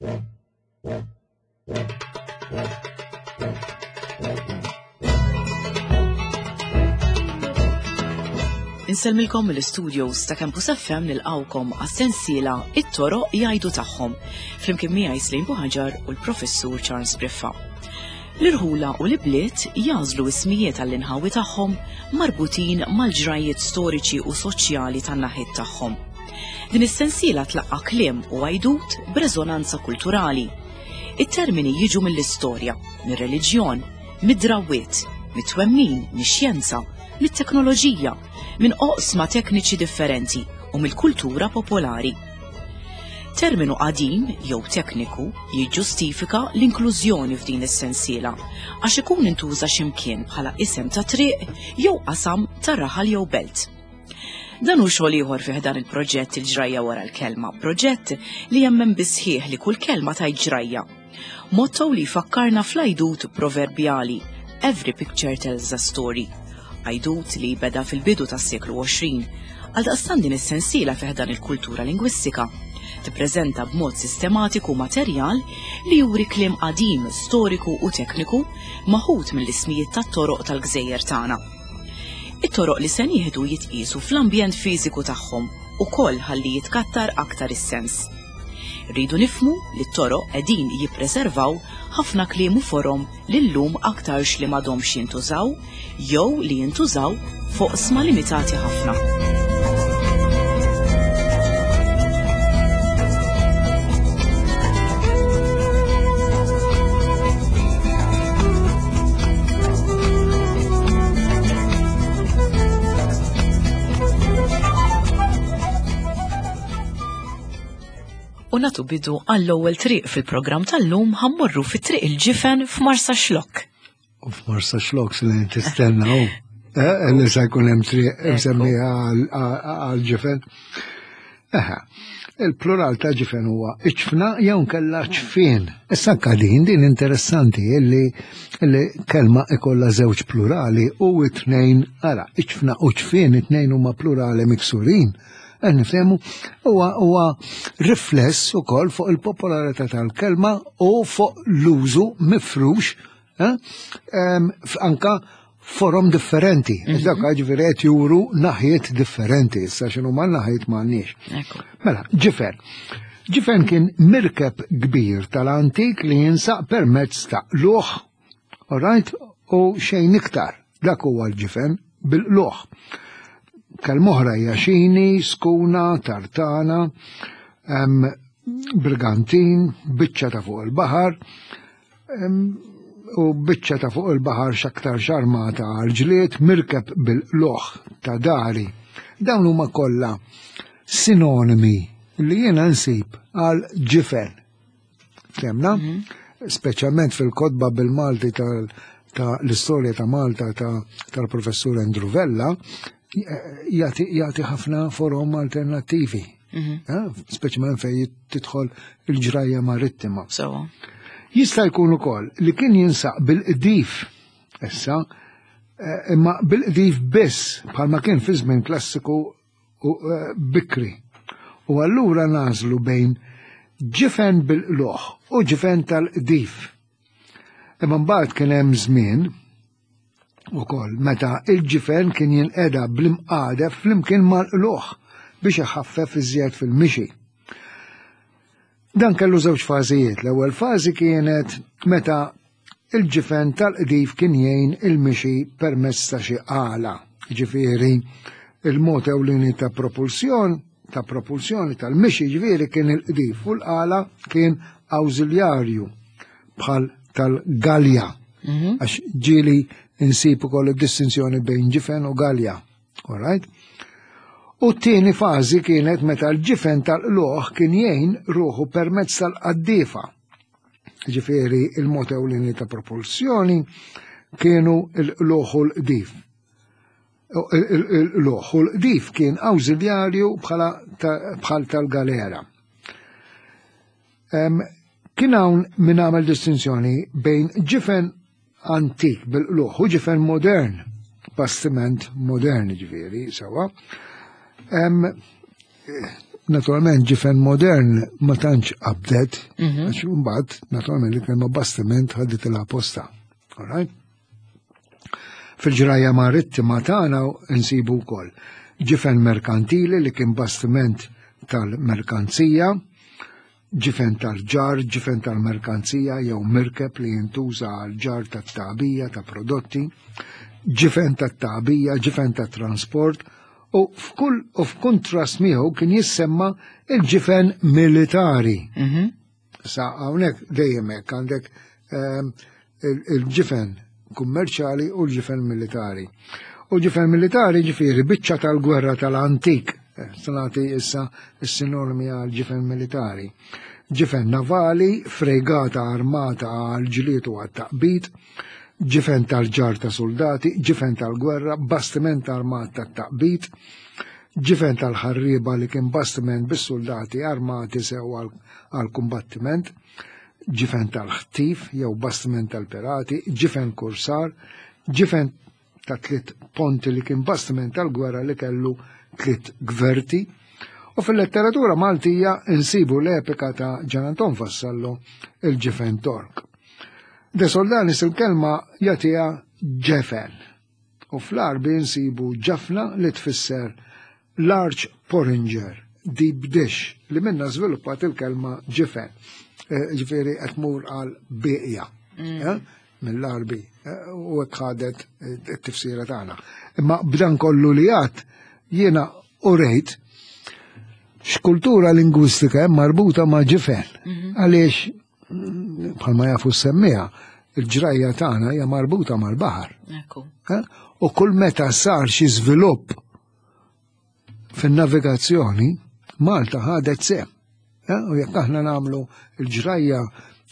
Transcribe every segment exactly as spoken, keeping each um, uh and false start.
Inselmilkom mill-istudios ta' Campus F M nilqawkom għas-sensiela It-Toroq jgħidu tagħhom flimkien miegħi Slejn Buħaġar u l-Professur Charles Briffa. L-irħula u l-ibliet jażlu ismijiet għall-inħawi tagħhom marbutin mal-ġrajiet storiċi u soċjali tan-naħiet tagħhom. Din is-sensiela tlaqqa kliem u għajdut b'reżonanza kulturali. It-termini jiġu mill-istorja, mir-reliġjon, mid-drawwiet, mit-twemmin, mix-xjenza, mit-teknoloġija, minn oqsma tekniċi differenti u mill-kultura popolari. Terminu qadim jew tekniku jiġġustifika l-inklużjoni f'din is-sensiela għax ikun intuża x'imkien bħala isem ta' triq jew qasam ta' raħal jew belt. Dan hu xogħol ieħor fih dan il-proġett il-ġrajja wara l-kelma, proġett li jemmen bisħieħ li kull kelma tgħid ġrajja. Motto li jfakkarna fl-għajdut proverbjali Every picture tells a story. Għajdut li beda fil-bidu tas-seklu għoxrin, għal daqstan din is-sensiela fih dan il-kultura lingwistika tippreżenta b'mod sistematiku materjal li juri kliem qadim, storiku u tekniku maħud mill-ismijiet tat-toroq tal-gżejjer tagħna. It-toroq li se nieħdu jitqisu fl-ambjent fiżiku tagħhom ukoll ħalli jitkattar aktar is-sens. Rridu nifhmu li t-toroq qegħdin jippreservaw ħafna kliem u forom li llum aktarx li m'għadhomx jintużaw jew li jintużaw fuq sma limitati ħafna. U nagħtu bidu għall-ewwel triq fil-programm tal-lum ħammorru fit-triq il-ġifen f'Marsa Xlokk. U f'Marsa Xlokk se tistennaw, li se jkun hemm triq msemmija għall-ġifen. Eħe, il-plural ta' ġifen huwa iċfna jew nkella ċfien. Issa kadin din interessanti illi kelma ikollha żewġ plurali u t-tnejn ara, iċfna u ċfien it-tnejn huma plurali miksurin. Nifhemu huwa rifless ukoll fuq il-popolarità tal-kelma u fuq l-użu mifrux anka forom differenti. Dak ġifieri qed juru naħiet differenti, issa x'inhu ma naħiet m'għandniex. Mela, ġifen. Ġifen kien mirkeb kbir tal-antik li jinsaq permezz ta' luħ, alright, u xejn iktar. Dak huwa l-ġifen bil-luħ. Kal-moħra jaxini, skuna, tartana, brigantin, biċċa ta' fuq il-bahar, u biċċa ta' fuq il-bahar xaktar xarmata għal-ġliet, mirkeb bil-loħ ta' dari. Dawn huma kollha sinonimi li jiena nsib għal ġifen. Temna? Speċjalment fil-kodba bil-Malti tal-istorja ta' Malta tal-professur Andrew Vella, jagħti ħafna forom alternattivi, speċjalment fejn tidħol il-ġrajja marittima. Jista' jkun ukoll li kien jinsaq bil-qdif issa, imma bil-qdif biss bħalma kien fi żmien klassiku bikri. U allura nażlu bejn ġifen bil-loħ u ġifen tal-qdif. Imma mbagħad kien hemm żmien ukoll meta il-ġifen kien jinqeda bl-imqadef flimkien mal-loħ biex iħaffef iżjed fil-mixi. Dan kellu żewġ fażijiet. L-ewwel fażi kienet meta il-ġifen tal-qdif kien jgħin il-mixi permezz ta' xi għala. Ġifieri il-mod ewlieni ta' propulsjon ta' propulsjoni tal-mixi ġifieri kien il-qdif u l-għala kien awżiljarju bħal tal-galja. Għax ġieli insib ukoll id-distinzjoni bejn ġifen u galja. All right? U t-tieni fażi kienet meta l-ġifen tal-loħ kien jgħin ruħu permezz tal-qaddiefa. Ġifieri il-mod ewlieni ta' propulsjoni kienu l-loħ u l-qdif. Il-loħ u l-qdif kien awżiljarju bħal tal-galera. Kien hawn min għamel distinzjoni bejn ġifen antik bil-loħ u ġifen modern, bastiment modern ġifieri, sewa. naturalment ġifen modern ma tantx qabdet, għax mbagħad naturalment li kelma bastiment ħadet il posta. All right? Fil-ġraja marittima tagħna insibu wkoll ġifen merkantili li kien bastiment tal-merkanzija, ġifen tal-ġar, ġifen tal-merkanzija jew mirkeb li jintuża għal-ġar tat-tagħbija ta' prodotti, ġifen tat-tagħbija, ġifen tat-trasport, u f'kull u f'kuntrast miegħu kien jissemma il-ġifen militari. Sa hawnhekk dejjem hekk għandek il-ġifen kummerċjali u l-ġifen militari. U ġifen militari ġifieri biċċa tal-gwerra tal-antik. Sanati issa s-sinonimi għal-ġifen militari. Ġifen navali, fregata armata għal-ġiliet u għal-taqbit, ġifen tal-ġar ta' soldati, ġifen tal-gwerra, bastiment armat ta' taqbit, ġifen tal-ħarriba li kien bastiment bis-soldati armati sew għal-kumbattiment, ġifen tal-ħtif jew bastiment tal-pirati, ġifen kursar, ġifen ta' tliet ponti li kien bastiment tal-gwerra li kellu tliet gverti, u fil-letteratura Maltija insibu l-epika ta' Gian Anton Vassallo il-ġifen tork. De Soldanis il-kelma jatija ġefen, u fl-arbi insibu ġafna li tfisser large porringer, deep dish, li minna żviluppat il-kelma ġifen. Ġifieri qed tmur għal beqja mill-arbi u hekk ħadet it-tifsira tagħna. Imma b'dan kollu li għad jiena urejt x'kultura lingwistika hemm marbuta ma' ġifen. Għaliex bħalma jafu s-semmija, il-ġrajja tagħna hija marbuta mal-baħar. U kull meta sar xi żvilupp fin-navigazzjoni, Malta ħadet sem. U jekk aħna nagħmlu l-ġrajja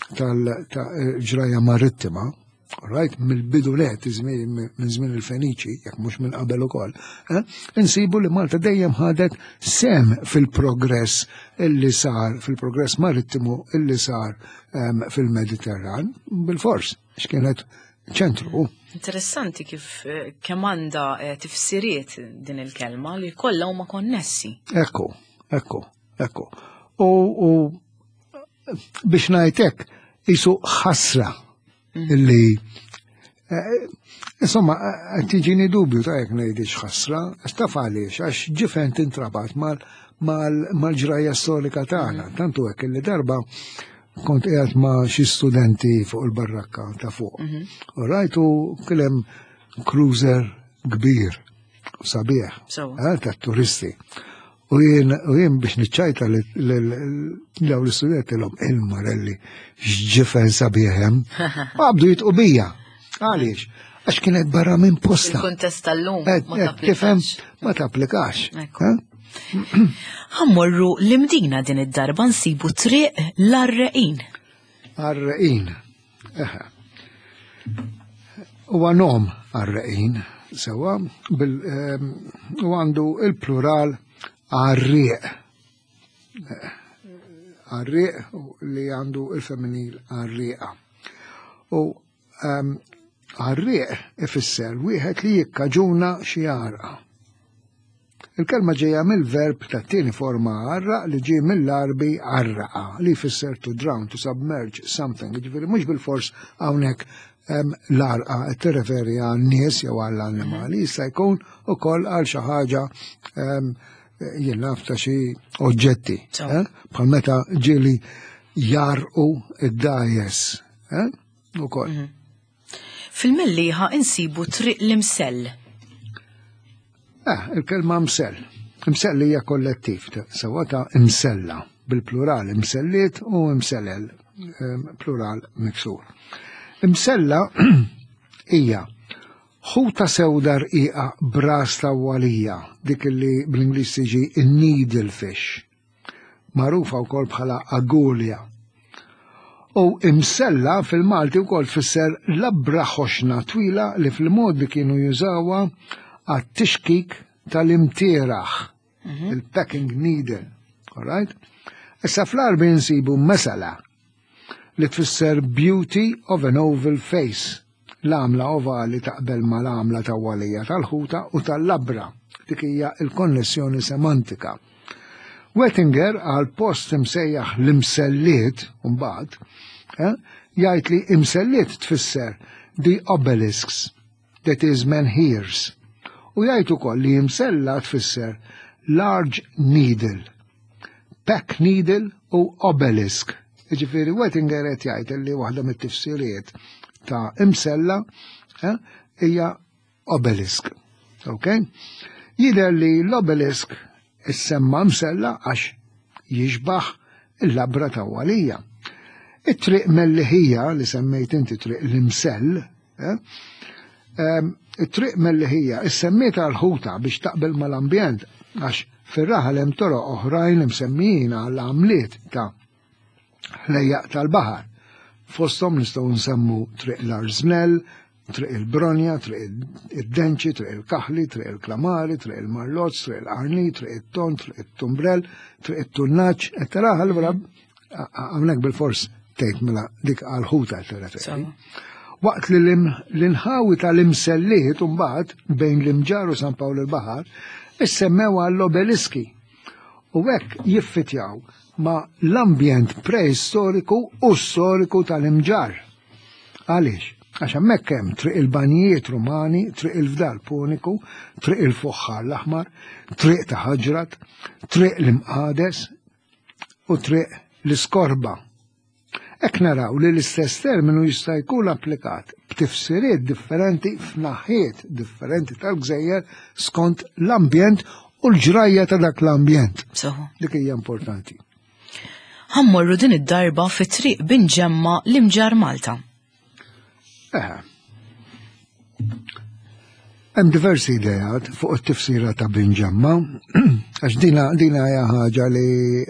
tal-ġrajja marittima, right, mill-bidunet minn żmien il-Feniċi, jekk mhux minn qabel ukoll, insibu li Malta dejjem ħadet sem fil-progress illi sar, fil-progress marittimu illi sar fil-Mediterran, bil-fors, x'kienet ċentru. Interessanti kif kemm għandha tifsiriet din il-kelma li kollha huma konnessi. Ekku, ekku, ekku. U biex ngħid hekk isu ħasra illi insomma tiġini dubju ta' jekk ngħidix ħasra, taf għaliex għax ġifen tintrabat mal-ġrajja storika tagħna. Tantu hekk illi darba kont qiegħed ma' xi studenti fuq il-barrakka ta' fuq. U rajtu kilem cruiser kbir sabiħ tat-turisti. U jien biex niċċajta l-daw l-istudenti l-om il-Marelli xġifen sabiħem, għabdu jitqubija. Għaliex, għax kienet barra minn posta. Il-kontest tal-lum ma tapplikax. Ma tapplikax. Ħammorru l-imdina din id-darba nsibu triq l-Arreqin. Arreqin. U għanom Arreqin, sewa, u għandu il-plural Arriq. Arriq li għandu il-femminil Arriqa. U Arriq ifisser wieħed li jikkaġuna xi jarqa. Il-kelma ġejja mill-verb ta' tieni forma arraq li ġie mill-arbi arraqa li jfisser to drown, to submerge something. Ġifieri mhux bil-fors hawnhekk l-arqa tirreferi għan nies jew għall-annimali, jista' jkun ukoll għal xi ħaġa jien naf ta' xi oġġetti, bħal meta ġieli jarqu id-dajes. Ukoll. Fil-Mellieħa insibu triq l-imsell. Eh, il-kelma msell. Imsell hija kollettiv, sewwa ta' imsella, bil-plural imselliet u imsellel, plural miksur. Imsella hija ħuta sewda rqiqa bras ta' walija, dik li bl-Ingliż tiġi needlefish, magħrufa wkoll bħala agulja. U imsella fil-Malti wkoll tfisser labbra ħoxna twila li fil-modi kienu jużawha għat-tixkik tal-imtieraħ, il-packing needle. All right? Issa fl-arbi nsibu mesala li tfisser beauty of an oval face. L-għamla ovali taqbel ma l-għamla ta' walija tal-ħuta u tal-labbra, dik hija il-konnessjoni semantika. Wettinger għal post imsejjaħ l-imselliet, mbagħad, eh, jgħid li imselliet tfisser the obelisks, that is menhirs. U jgħid ukoll li imsella tfisser large needle, pack needle u obelisk. Ġifieri Wettinger qed jgħid li waħda mit-tifsiriet ta' imsella hija obelisk. Okay? Jidher li l-obelisk issemma msella għax jixbaħ il-labra ta' Walija. It-triq mellihija li semmejt inti triq l-imsell, eh? um, it-triq mellihija is-semmieta l-ħuta biex taqbel mal-ambjent għax fir-raħal hemm toroq oħrajn li msemmijin għall-għamliet ta' ħlejjaq tal-baħar. Fosthom nistgħu nsemmu triq l-Arżnell, triq il-Bronja, triq il-Denċi, triq il-Kaħli, triq il-Klamari, triq il-Marlozz, triq il-Qarni, triq il-Ton, triq il-Tumbrell, triq il-Tunnaċ, et taraħal vera hawnhekk bil-fors tgħid mela dik għal-ħuta t-referi. Waqt li l-inħawi tal-imselliet mbagħad bejn l-Imġar u San Pawl il-Baħar issemmew għall-obeliski u hekk jiffitjaw ma' l-ambjent preistoriku u storiku tal-Imġar. Għaliex? Għax hemmhekk hemm triq il-banjijiet Rumani, triq il-Fdal Puniku, triq il-Fuħħar l-Aħmar, triq ta' Ħaġrat, triq l-Imqades u triq l-Iskorba. Hekk naraw li l-istess terminu jista' jkun applikat b'tifsiriet differenti f'naħiet differenti tal-Gżejjer skont l-ambjent u l-ġrajja ta' dak l-ambjent. Dik hija importanti. Ħammorru din id-darba fit-triq Binġemma l-Imġar Malta. Eħe. Hemm diversi idejat fuq it-tifsira ta' Binġemma, għax dina dina hija ħaġa li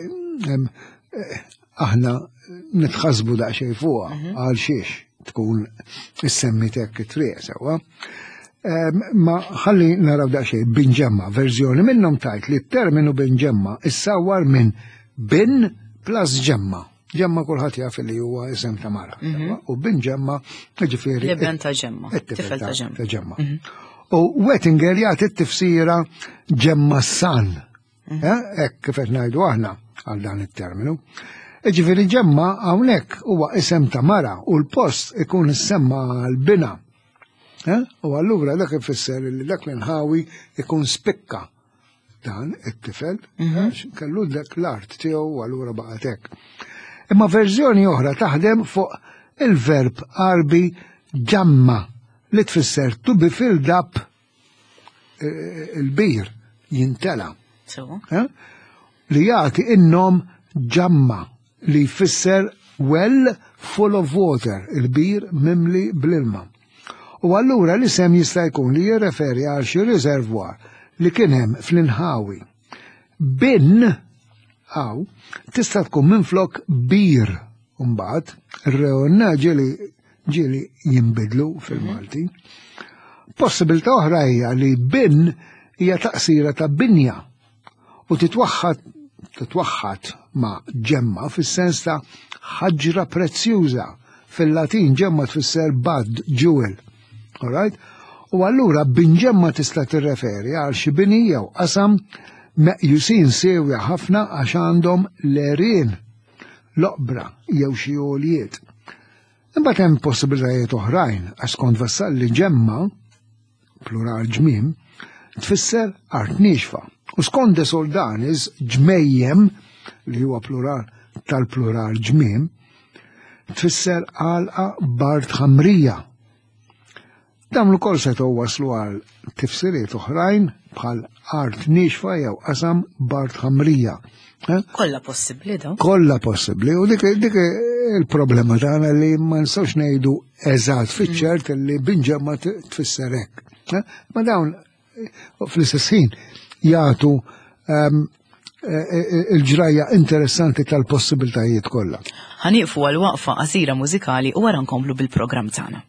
aħna nitħasbu daqsxejn fuqha għal xiex tkun issemmit hekk it-triq sewwa. Ma ħalli naraw daqsxejn Binġemma, verżjoni minnhom tajt li t-terminu Binġemma issawwar minn bin plus ġemma. Ġemma kulħadd jaf li huwa isem ta' mara. U Binġemma ġifieri. L-ibn ta' ġemma. Tifel ta' ġemma. U Wettinger jagħti t-tifsira ġemma san. Hekk kif qed ngħidu aħna għal dan it-terminu. Ġifieri ġemma hawnhekk huwa isem ta' mara u l-post ikun issemma l-bina. U allura dak ifisser li dak l-inħawi ikun spikka dan it-tifel, kellu dak l-art tiegħu allura baqgħet hekk. Imma verżjoni oħra taħdem fuq il-verb qarbi ġamma li tfisser to be filled up il-bir jintela. Li jagħti in-nom ġamma li jfisser well full of water, il-bir mimli bl-ilma. U allura l-isem jista' jkun li jirreferi għal xi riservwar li kien hemm fl-inħawi. Bin għaw tista' tkun minflok bir mbagħad ir-reonna ġieli ġieli jinbidlu fil-Malti. Possibilità oħra hija li bin hija taqsira ta' binja u titwaħħad titwaħħad ma' ġemma fis-sens ta' ħaġra prezzjuża. Fil-Latin ġemma tfisser bad, jewel. All right? U allura binġemma tista' tirreferi għal xi bini jew qasam meqjusin sewja ħafna għax għandhom l-erien, l-oqbra jew xi għoljiet. Imbagħad hemm possibilitajiet oħrajn għax skont vassalli ġemma, plural ġmiem, tfisser art nixfa. U skont de Soldanis ġmejjem, li huwa plural tal-plural ġmiem, tfisser għalqa bart ħamrija. Dawn ukoll se waslu għal tifsiriet oħrajn bħal art nixfa jew qasam bart ħamrija. Kollha possibbli dawn. Kollha possibbli u dik dik il-problema tagħna li ma nistgħux ngħidu eżatt fiċ-ċert li Binġemma tfisser hekk. Ma dawn fl-istess ħin jagħtu il-ġrajja interessanti tal-possibiltajiet kollha. Ħanieqfu għal waqfa qasira mużikali u wara nkomplu bil-programm tagħna.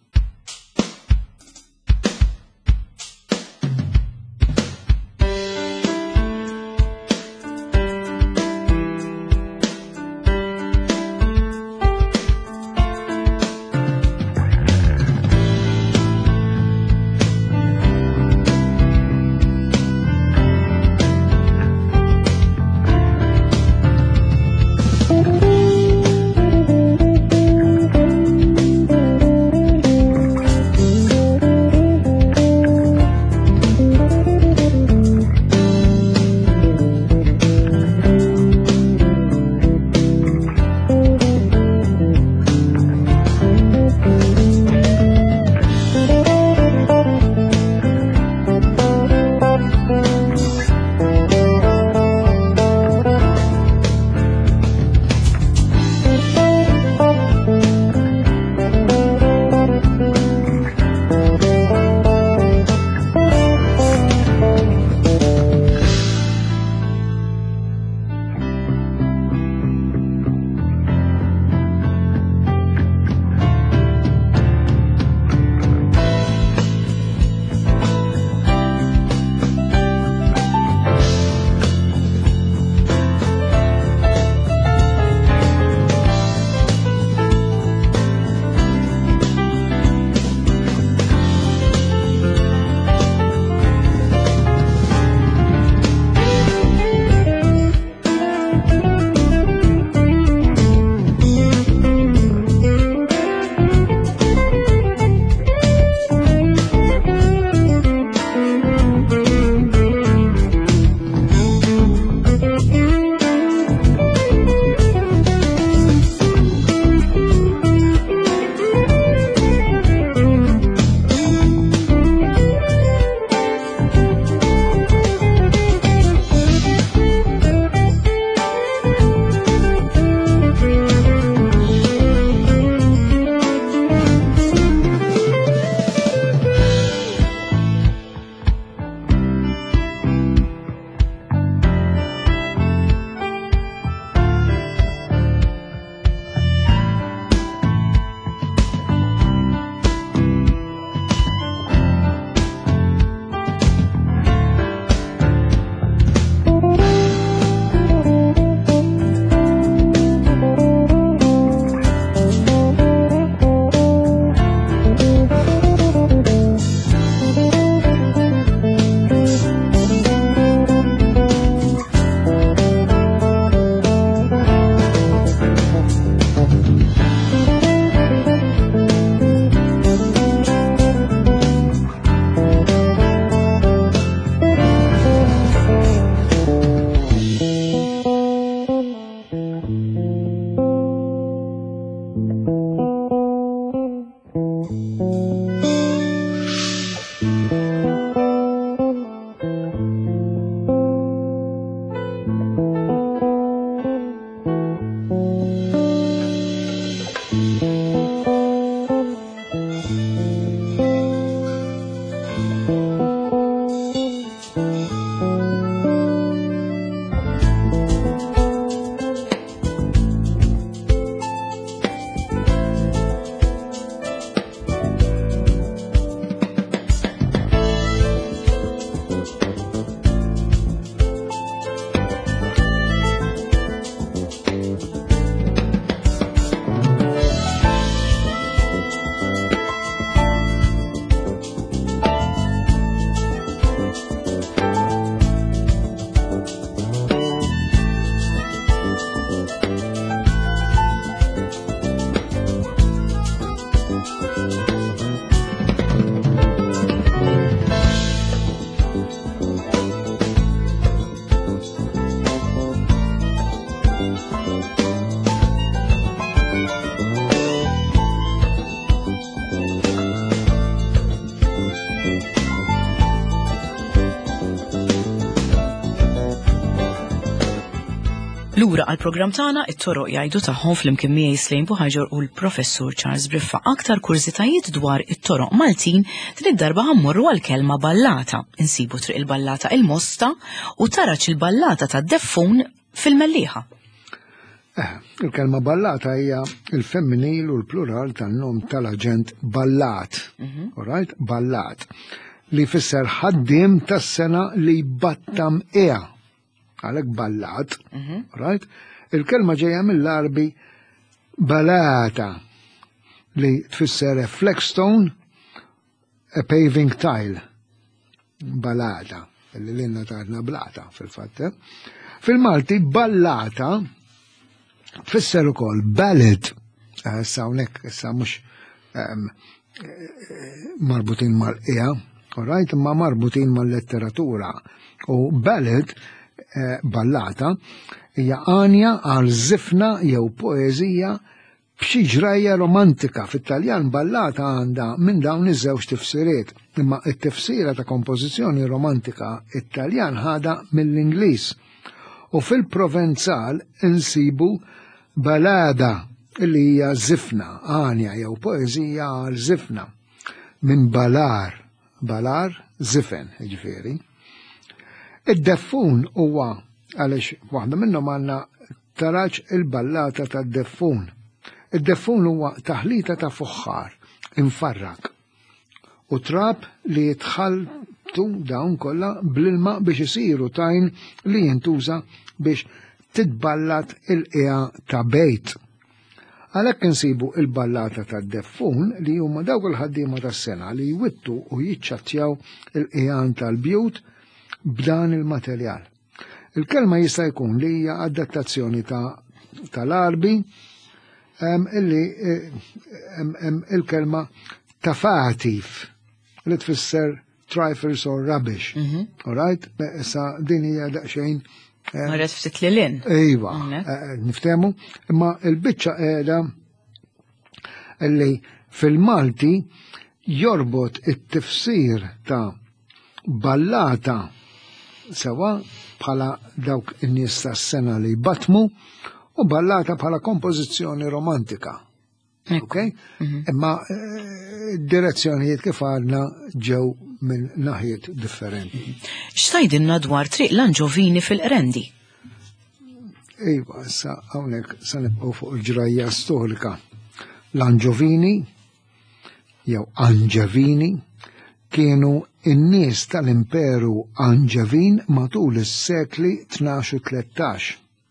Lura għal-programm tagħna it-toroq jgħidu tagħhom fl-imkien miegħi Slejn Buħaġar u l-Professur Charles Briffa. Aktar kurżitajiet dwar it-toroq Maltin din id-darba ħammorru għall-kelma ballata. Insibu triq il-ballata il-Mosta u taraċ il-ballata tad-Deffun fil-Mellieħa. Eh, il-kelma ballata hija il-femminil u l-plural tan-nom tal-aġent ballat. Mm-hmm. All right? Ballat. Li fisser ħaddiem tas-sena li battam eha. Għalek ballat, mm-hmm. Right? Il-kelma ġeja mill-arbi balata li tfisser a flagstone, a paving tile. Balata, li l-inna taħdna blata fil-fatt. Fil-Malti ballata tfisser ukoll ballad. Issa hawnhekk issa mhux um, marbutin mal-qija, all right? Ma marbutin mal-letteratura. U ballad ballata hija għanja għal żifna jew poeżija b'xi ġrajja romantika. Fit-Taljan ballata għandha minn dawn iż-żewġ tifsiriet, imma t-tifsira ta' kompożizzjoni romantika It-Taljan ħada mill-Ingliż. U fil-Provenzal insibu balada li hija żifna, għanja jew poeżija għal żifna minn balar, balar żifen, ġifieri. Id-Deffun huwa għaliex waħda minnhom għandna taraġ il-ballata tad-Deffun. Id-Deffun huwa taħlita ta' fuħħar infarrak u trab li jitħaltu dawn kollha bl-ilma biex isiru tajn li jintuża biex titballat il-qiegħa ta' bejt. Għalhekk insibu il-ballata tad-Deffun li huma dawk il-ħaddiema tas-sena li jwittu u jiċċattjaw il-qiegħan tal-bjut b'dan il-materjal. Il-kelma jista' jkun li hija adattazzjoni ta' tal-arbi illi il-kelma tafatif li tfisser trifles or rubbish. All right? Issa din hija daqsxejn Marret ftit lilin. Ejwa, niftehmu, imma l-biċċa qiegħda illi fil-Malti jorbot it-tifsir ta' ballata sewa bħala dawk in-nies tas-sena li batmu u ballata bħala kompożizzjoni romantika. Okay? Imma direzzjonijiet kif għadna ġew minn naħiet differenti. X'tajdilna dwar triq Lanġovini fil-Qrendi? Iva, sa hawnhekk se nibqgħu fuq il-ġrajja storika. Lanġovini jew Angevini kienu in-nies tal-Imperu Angevin matul is-sekli tnax u tlettax.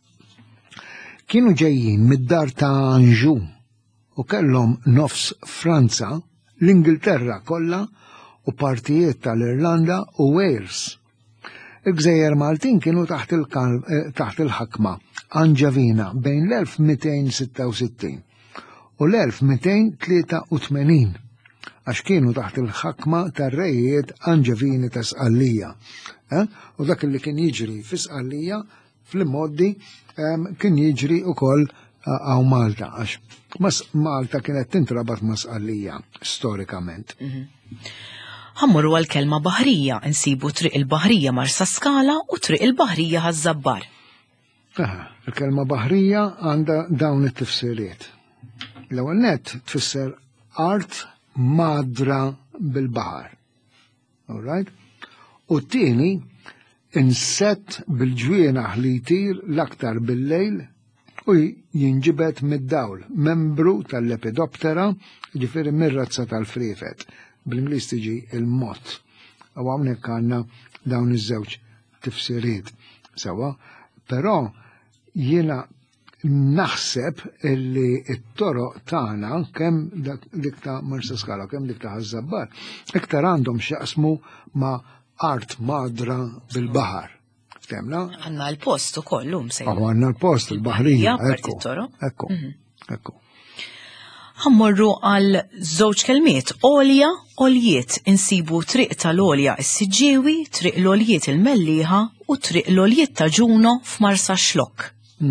Kienu ġejjin mid-dar ta' Anjou u kellhom nofs Franza, l-Ingilterra kollha u partijiet tal-Irlanda u Wales. Il-Gżejjer Maltin kienu taħt il-ħakma Angevina bejn l-elf mitejn sitta u sittin u l-elf mitejn tlieta u tmenin. Għax kienu taħt il-ħakma tar-rejiet Angevini ta' Sqallija. Eh? U dak li kien jiġri fi Sqallija fl-immoddi um, kien jiġri ukoll għaw uh, Malta, għax mas Malta kienet tintrabat ma' Sqallija storikament. Ħammurru għal-kelma baħrija, insibu triq il-baħrija Marsa Skala u triq il-baħrija ħaż-Żabbar. Il-kelma baħrija għandha dawn it-tifsiriet. L-ewwel nett tfisser art madra bil-baħar. All right? U t-tieni insett bil-ġwienaħ li jtir l-aktar bil-lejl u jinġibet mid-dawl, membru tal-lepidoptera, ġifieri mir-razza tal-frifet. Bl-Ingliż tiġi il-mott. U hawnhekk għandna dawn iż-żewġ tifsiriet sewa, però jiena naħseb illi t-toroq tagħna kemm dik ta' Marsa Scala, kemm dik ta' Ħażabbar, iktar għandhom x'jaqsmu ma' art madra bil-baħar. Ftemna? Għanna l-post u kollu msejn. Aħu għanna l-post, il-baħrija. Ekku, ekku, ekku. Ħammorru għal żewġ kelmiet, olja, oljiet, insibu triq tal-olja s-siġġiewi, triq l-oljiet il-melliħa u triq l-oljiet ta' ġuno f'Marsa Xlokk.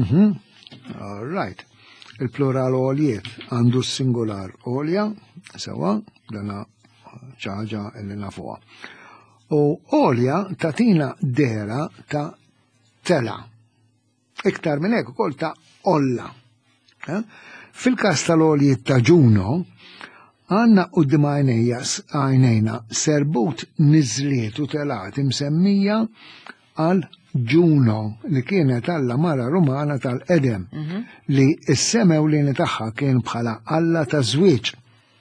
All right. Il-plural oljiet għandu s-singular olja, sewa, dana ċaġa illi nafuha. U olja tatina dera ta' tela. Iktar minn hekk ukoll ta' olla. Fil-każ tal-oljiet ta' ġuno, għandna quddiem għajnejna serbut niżliet u telat imsemmija għal ġuno li kienet alla mara Rumana tal-Edem li s-semew li tagħha kien bħala alla ta' żwieġ.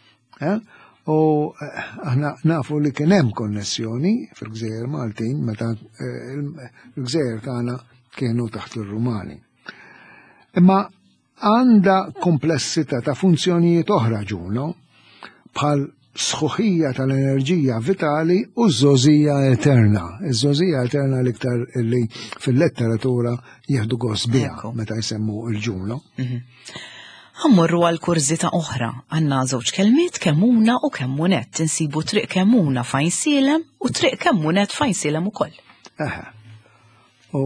U aħna nafu li kien hemm konnessjoni fil-Gżejjer Maltin meta l-Gżejjer tagħna kienu taħt ir-Rumani. Imma għandha komplessità ta' funzjonijiet oħra ġuno bħal sħuħija tal-enerġija vitali u żożija eterna. Iż-żożija eterna l-iktar li fil-letteratura jieħdu gost biha meta jsemmu l-ġuno. Ħammorru għal kurzita oħra, għanna żewġ kelmiet kemmuna u kemmunet, insibu triq kemmuna fajn silem u triq kemmunet fajn silem ukoll. Eħe. U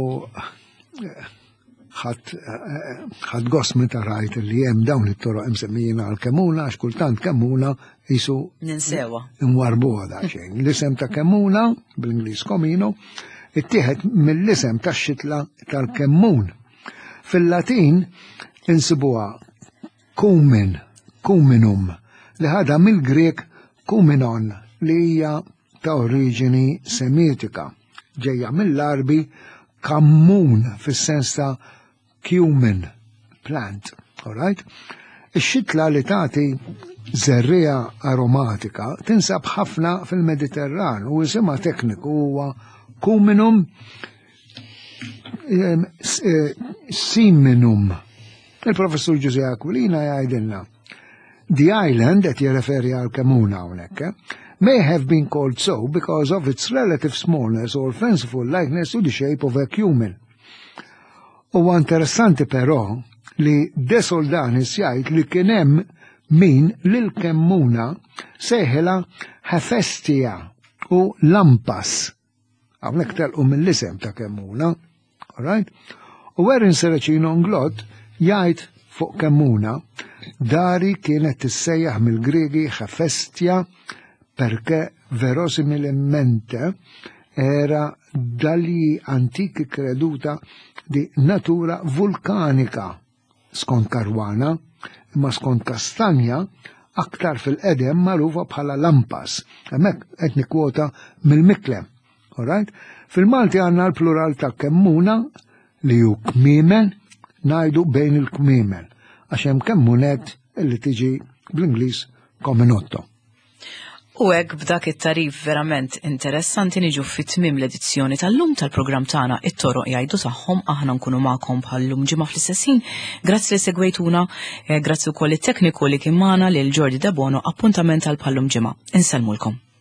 ħadd gost meta rajt li hemm dawn it-toroq imsemmijin għal kemmuna għax kultant kemmuna jisu ninsewa. Nwarbuha daqsxejn. L-isem ta' kemmuna bl-Ingliż komino ittieħed mill-isem tax-xitla tal-kemmun. Fil-Latin insibuha kumin, kuminum, li ħadha mill-Grek kuminon li hija ta' oriġini semitika, ġejja mill-Arbi kammun fis-sens ta' cumin, plant, all right? Ix-xitla li tagħti żerrija aromatika tinsab ħafna fil-Mediterran u isimha tekniku huwa kuminum siminum. Il-professur Giuseppe Aquilina jgħidilna, the island qed jirreferi għal kemmuna hawnhekk, may have been called so because of its relative smallness or fanciful likeness to the shape of a cumin. Huwa interessanti però li De Soldanis jgħid li kien hemm min lil kemmuna sejħilha Hephaestia u Lampas. Hawnhekk telqu mill-isem ta' kemmuna, all right? U Erin Seracino Nglot jgħid fuq kemmuna, dari kienet tissejjaħ mill-Griegi Hephaestia perché verosimilmente era dagli antiki creduta di natura vulkanika skont Karwana, imma skont Kastanja aktar fil-qedem magħrufa bħala Lampas. Hemmhekk qed nikkwota mill-Miklem. All right? Fil-Malti għandna l-plural ta' kemmuna li hu kmiemen ngħidu bejn il-kmiemen għax hemm kemmunet illi tiġi bl-Ingliż kominotto. U hekk b'dak it-tarif verament interessanti niġu fit-tmiem l-edizzjoni tal-lum tal-programm tagħna it-toroq jgħidu tagħhom aħna nkunu magħkom bħall-lum ġimgħa fl-istess ħin. Grazzi li segwejtuna, grazzi wkoll it-tekniku li kien magħna lil Jordi Debono appuntament għal bħallum ġimgħa. Insellmulkom.